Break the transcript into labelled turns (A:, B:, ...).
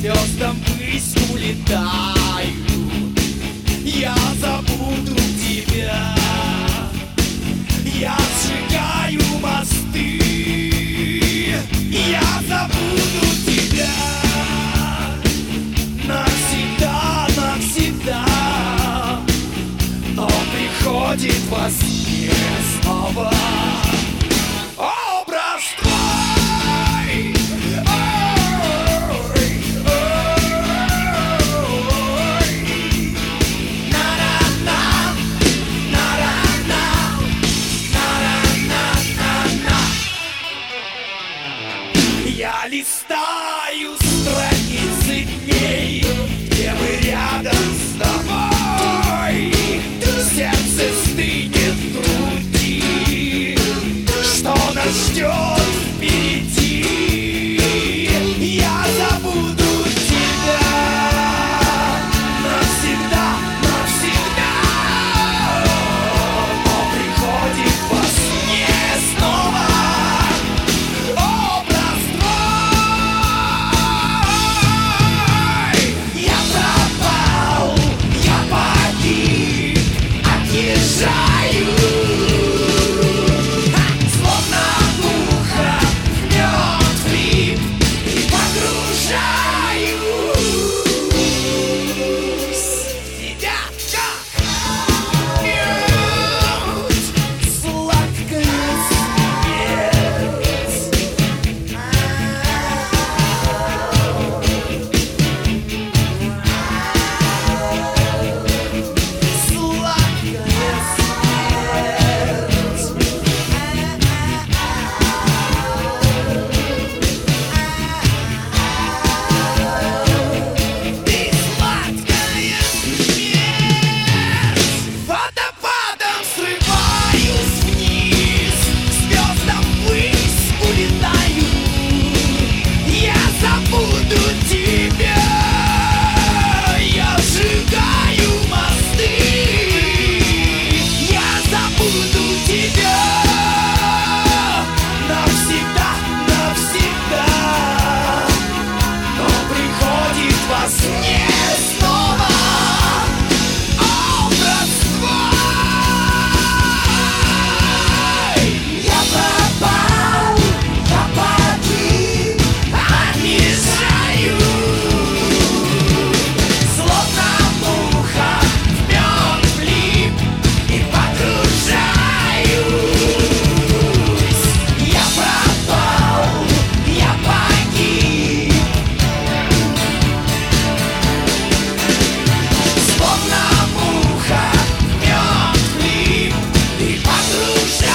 A: звездам ввысь улетаю. Я забуду тебя, я сжигаю мосты. Я забуду тебя навсегда, навсегда. Но приходит во сне снова образ твой. Ой, ой. На-на-на, на-на-на, на-на-на-на-на. Я листаю страницы дней, где мы рядом с тобой. Сердце стынет в груди, что нас ждет впереди. Я забуду тебя навсегда, навсегда. Но приходит во сне снова образ твой. Я пропал, я погиб, отъезжаю, словно муха в мертвый и погружаюсь в тебя, как мед, сладкая смерть. Сладкая смерть. Ты сладкая смерть. Водопадом срываюсь вниз, к звездам ввысь улетаю. Я забуду тебя, я сжигаю мосты. Я забуду тебя навсегда, навсегда. Но приходит во сне снова образ твой. Я пропал, я погиб, отъезжаю, словно муха в мед влип и погружаюсь. Я пропал, я погиб, словно муха в мед влип и погружаюсь.